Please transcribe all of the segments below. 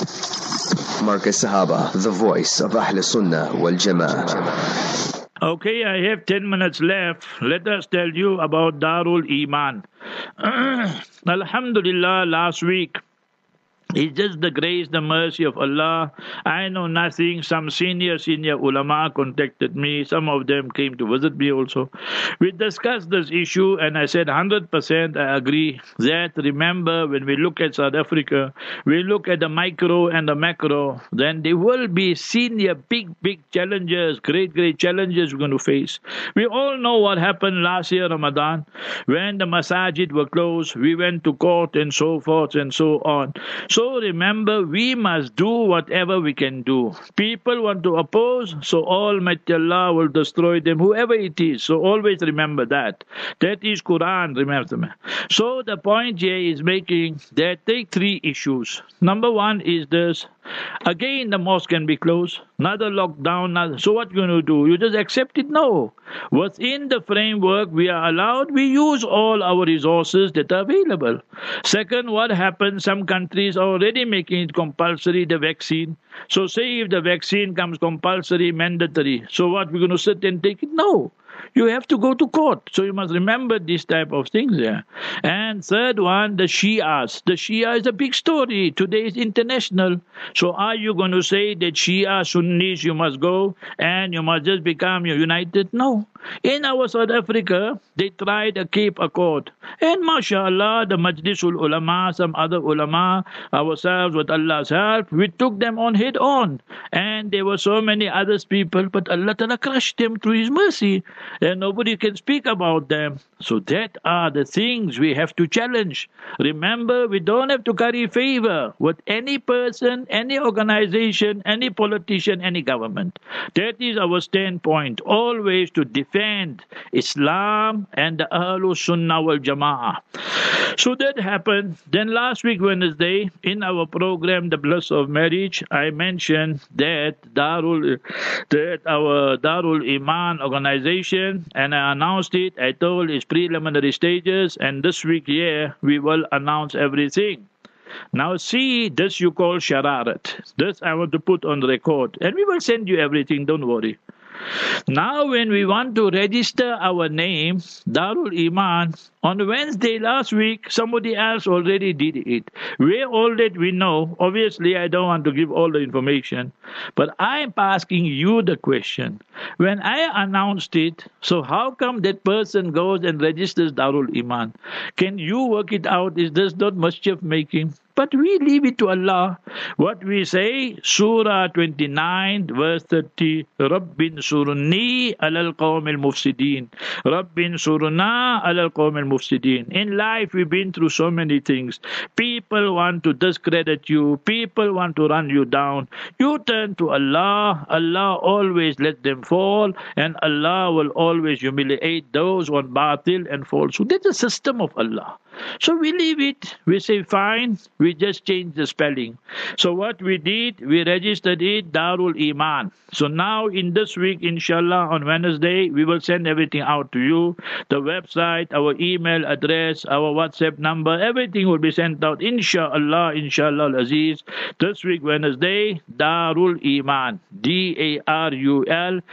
Marcus Sahaba, the voice of Ahl Sunnah wal Jama'ah. Okay, I have 10 minutes left. Let us tell you about Darul Iman. Alhamdulillah, last week, it's just the grace, the mercy of Allah. I know nothing. Some senior ulama contacted me. Some of them came to visit me also. We discussed this issue and I said 100% I agree that remember when we look at South Africa, we look at the micro and the macro, then there will be senior big challenges, great challenges we're going to face. We all know what happened last year Ramadan when the masajid were closed. We went to court and so forth and so on. So remember, we must do whatever we can do. People want to oppose, so Almighty Allah will destroy them, whoever it is. So always remember that. That is Quran, remember. So the point here is making that take three issues. Number one is this. Again, the mosque can be closed. Another lockdown. So what you going to do? You just accept it? No. Within the framework we are allowed, we use all our resources that are available. Second, what happens? Some countries are already making it compulsory, the vaccine. So say if the vaccine comes compulsory, mandatory. So what, we're going to sit and take it? No. You have to go to court. So you must remember these type of things there. And third one, the Shias. The Shia is a big story. Today is international. So are you going to say that Shia, Sunnis, you must go and you must just become united? No. In our South Africa, they tried a Cape Accord. And mashallah, the Majlisul Ulama, some other ulama, ourselves with Allah's help, we took them on head on. And there were so many other people, but Allah Ta'ala crushed them through His mercy. And nobody can speak about them. So that are the things we have to challenge. Remember, we don't have to curry favor with any person, any organization, any politician, any government. That is our standpoint. Always to defend Islam and the Ahlul Sunnah wal Jama'ah. So that happened. Then last week, Wednesday, in our program, The Bliss of Marriage, I mentioned that our Darul Iman organization, and I announced it. I told it's preliminary stages, and this week, we will announce everything. Now see, this you call shararat. This I want to put on record, and we will send you everything, don't worry. Now when we want to register our name, Darul Iman, on Wednesday last week, somebody else already did it. All that we know, obviously I don't want to give all the information, but I'm asking you the question. When I announced it, so how come that person goes and registers Darul Iman? Can you work it out? Is this not mischief making? But we leave it to Allah. What we say, Surah 29, verse 30, Rabbin surni alal qawm al-mufsideen. Rabbin surna alal qawm al-mufsideen. In life, we've been through so many things. People want to discredit you. People want to run you down. You turn to Allah. Allah always let them fall. And Allah will always humiliate those on batil and falsehood. That's the system of Allah. So we leave it. We say, fine, we just change the spelling. So what we did, we registered it, Darul Iman. So now in this week, inshallah, on Wednesday, we will send everything out to you. The website, our email address, our WhatsApp number, everything will be sent out, inshallah, Aziz. This week, Wednesday, Darul Iman, Darul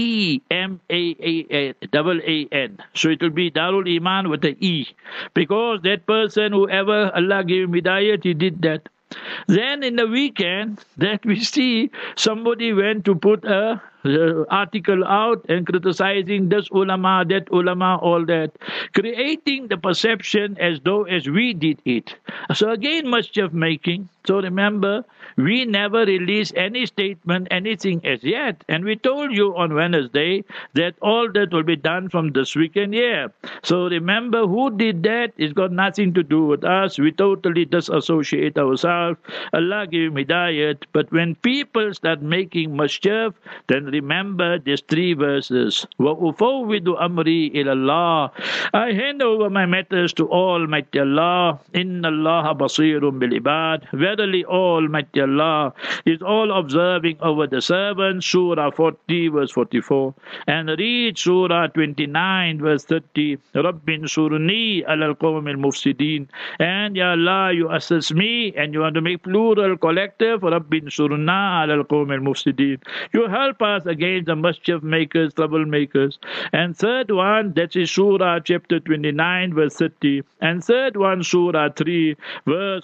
EMAAN. So it will be Darul Iman with the E. Because that person, whoever Allah gave him hidayat, he did that. Then in the weekend, that we see somebody went to put a article out and criticizing this ulama, that ulama, all that, creating the perception as though as we did it. So again, mischief making. So remember, we never release any statement, anything as yet. And we told you on Wednesday that all that will be done from this weekend here. So remember, who did that? It's got nothing to do with us. We totally disassociate ourselves. Allah gave him hidayat. But when people start making mischief, then remember these 3 verses. وَأُفَوِّدُ أَمْرِي إِلَى اللَّهِ. I hand over my matters to Almighty Allah. إِنَّ اللَّهَ بَصِيرٌ بِالْعِبَادِ. Verily Almighty Allah is all observing over the servants. Surah 40 verse 44. And read Surah 29 verse 30. رَبِّ انصُرْنِي عَلَى الْقَوْمِ الْمُفْسِدِينَ. And Ya Allah, you assist me, and you want to make plural collective. رَبِّ انصُرْنَا عَلَى الْقَوْمِ الْمُفْسِدِينَ. You help us against the mischief makers, troublemakers. And third one, that is Surah chapter 29 verse 30. And third one, Surah 3 verse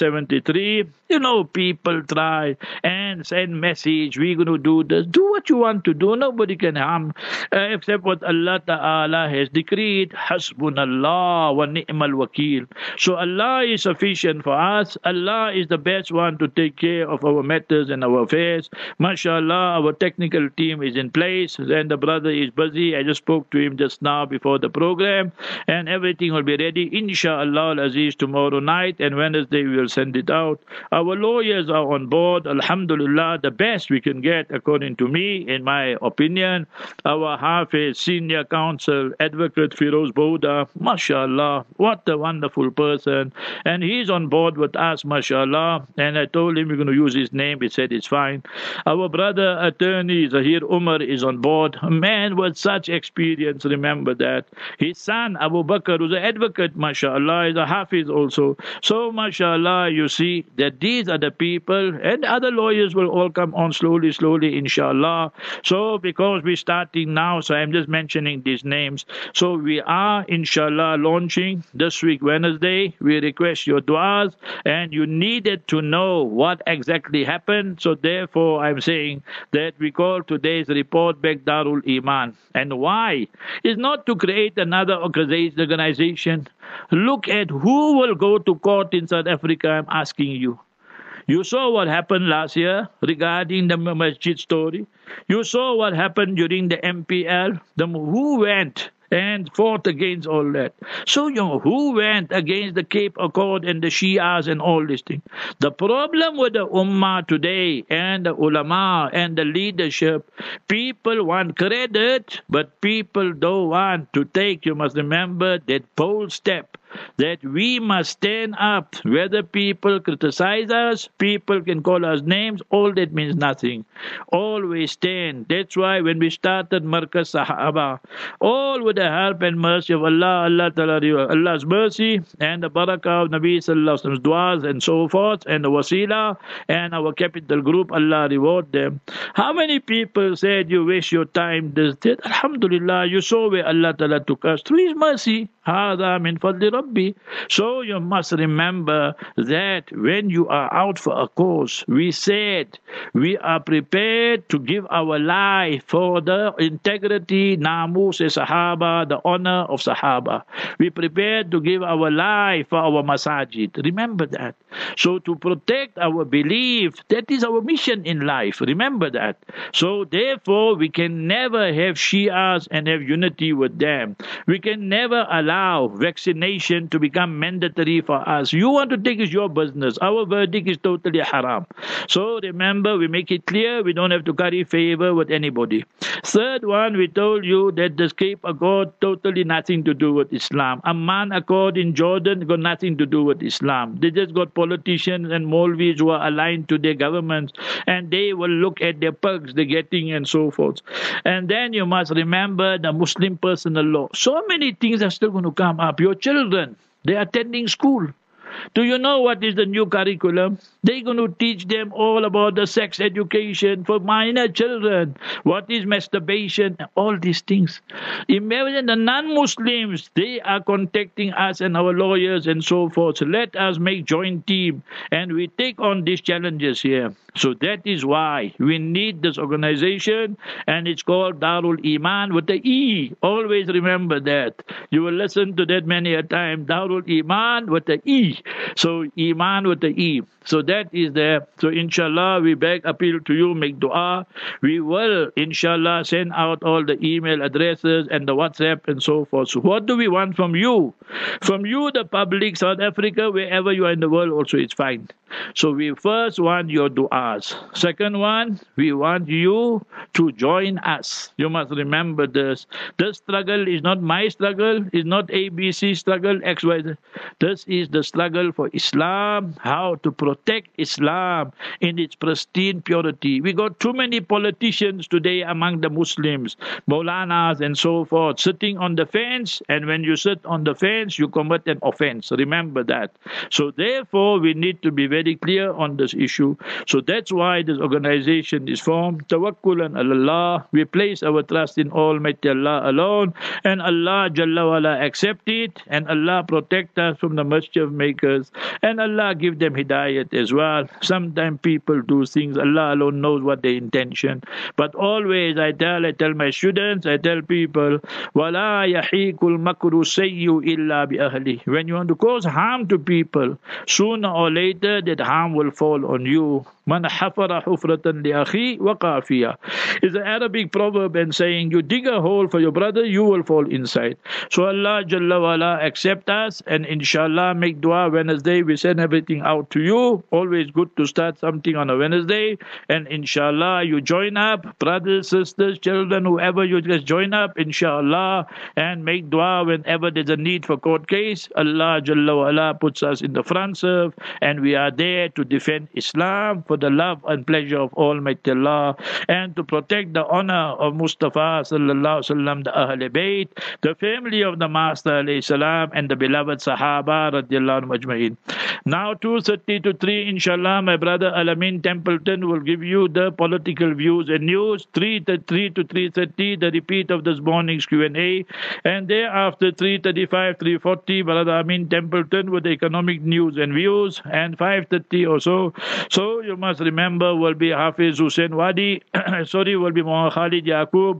173. You know, people try and send message, we're going to do this. Do what you want to do. Nobody can harm except what Allah Ta'ala has decreed. Hasbunallah wa ni'mal wakil. So Allah is sufficient for us. Allah is the best one to take care of our matters and our affairs. MashaAllah, our technical team is in place, and the brother is busy. I just spoke to him just now before the program, and everything will be ready, inshallah al-Aziz, tomorrow night, and Wednesday we will send it out. Our lawyers are on board, alhamdulillah, the best we can get, according to me, in my opinion. Our Hafiz, senior counsel, advocate Firoz Bouda, mashallah, what a wonderful person, and he's on board with us, mashallah, and I told him we're going to use his name. He said it's fine. Our brother attorney Zahir Umar is on board, a man with such experience, remember that. His son Abu Bakr, who's an advocate, mashallah, is a Hafiz also. So mashallah, you see that these are the people, and other lawyers will all come on slowly, inshallah. So because we're starting now, so I'm just mentioning these names. So we are inshallah launching this week Wednesday. We request your du'as, and you needed to know what exactly happened. So therefore I'm saying that we call today's report back Darul Iman. And why? It's not to create another organization. Look at who will go to court in South Africa, I'm asking you. You saw what happened last year regarding the masjid story. You saw what happened during the MPL. Who went and fought against all that? So, who went against the Cape Accord and the Shias and all these things? The problem with the Ummah today and the ulama and the leadership, people want credit, but people don't want to take, you must remember, that bold step. That we must stand up. Whether people criticize us, people can call us names, all that means nothing. Always stand. That's why when we started Markaz Sahaba, all with the help and mercy of Allah, Allah's mercy and the barakah of Nabi Sallallahu Alaihi Wasallam's du'as and so forth, and the wasila and our capital group, Allah reward them. How many people said you waste your time, this, that? Alhamdulillah, you saw where Allah Ta'ala took us through His mercy. هذا من فضل ربي. So you must remember that when you are out for a cause, we said we are prepared to give our life for the integrity, namus sahaba, the honor of sahaba. We prepared to give our life for our masajid. Remember that. So to protect our belief, that is our mission in life. Remember that. So therefore we can never have Shias and have unity with them. We can never allow vaccination to become mandatory for us. You want to take is your business. Our verdict is totally haram. So remember, we make it clear, we don't have to curry favor with anybody. Third one, we told you that the Cape Accord totally nothing to do with Islam. Amman Accord in Jordan got nothing to do with Islam. They just got politicians and Maulvis who are aligned to their governments, and they will look at their perks they're getting and so forth. And then you must remember the Muslim personal law. So many things are still going to come up. Your children, they are attending school. Do you know what is the new curriculum? They're going to teach them all about the sex education for minor children. What is masturbation? All these things. Imagine the non-Muslims, they are contacting us and our lawyers and so forth. Let us make joint team and we take on these challenges here. So that is why we need this organization, and it's called Darul Iman with the E. Always remember that. You will listen to that many a time. Darul Iman with the E. So Iman with the E. So that is there. So inshallah, we beg, appeal to you, make dua. We will inshallah send out all the email addresses and the WhatsApp and so forth. So what do we want from you? From you, the public, South Africa, wherever you are in the world also, it's fine. So we first want your du'as. Second one, we want you to join us. You must remember this. This struggle is not my struggle, is not ABC struggle, XYZ. This is the struggle for Islam, how to protect Islam in its pristine purity. We got too many politicians today among the Muslims, Maulanas and so forth, sitting on the fence, and when you sit on the fence, you commit an offense. Remember that. So therefore, we need to be very clear on this issue. So that's why this organization is formed. Tawakkulan Allah. We place our trust in Almighty Allah alone, and Allah Jalla wala accept it, and Allah protect us from the mischief makers, and Allah give them hidayat as well. Sometimes people do things, Allah alone knows what their intention. But always I tell my students, I tell people, wala yahiqul makru sayyu illa bi ahli. When you want to cause harm to people, sooner or later that harm will fall on you. Man hafara hufratan li akhi waqa fiha. It's an Arabic proverb and saying, you dig a hole for your brother, you will fall inside. So Allah Jalla wala accept us, and inshallah make dua Wednesday. We send everything out to you. Always good to start something on a Wednesday, and inshallah you join up, brothers, sisters, children, whoever, you just join up inshallah and make dua whenever there's a need for court case. Allah Jalla wala puts us in the front serve, and we are there to defend Islam for the love and pleasure of Almighty Allah, and to protect the honor of Mustafa sallallahu alaihi wasallam, the Ahl Bayt, the family of the Master alayhi salam, and the beloved Sahaba radiallahu anhum ajma'in. Now 2:30 to 3, inshallah, my brother Alamin Templeton will give you the political views and news. 3 to 3:30, the repeat of this morning's Q&A, and thereafter 3:35, 3:40, brother Amin Templeton with the economic news and views, and 5:30 or so. So you must remember, will be Hafiz Hussain Wadi, will be Muhammad Khalid Yaqub.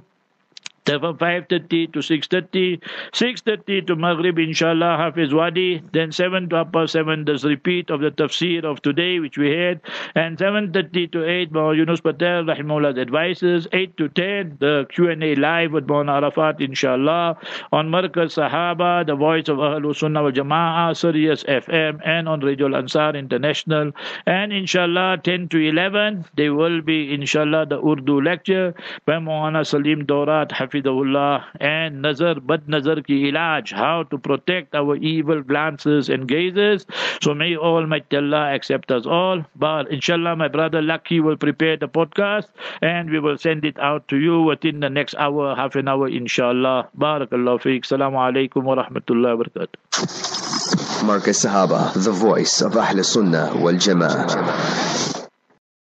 From 5:30 to 6:30, 6:30 to Maghrib, inshallah, Hafiz Wadi. Then 7 to upper 7, this repeat of the tafsir of today, which we had. And 7:30 to 8, Maulana Yunus Patel, Rahimullah's advices. 8 to 10, the Q&A live with Maulana Arafat, inshallah. On Markaz Sahaba, the voice of Ahlul Sunnah wal Jama'ah, Sirius FM, and on Radio Ansar International. And inshallah, 10 to 11, there will be, inshallah, the Urdu lecture by Maulana Salim Dorat, Hafidahullah, and Nazar, Bad Nazar ki ilaj, how to protect our evil glances and gazes. So may Almighty Allah accept us all. But inshallah, my brother Lucky will prepare the podcast, and we will send it out to you within the next hour, half an hour, inshallah. Barakallahu feek. Assalamu alaikum wa rahmatullahi wa barakatuh. Markaz Sahaba, the voice of Ahl Sunnah wal Jama'ah.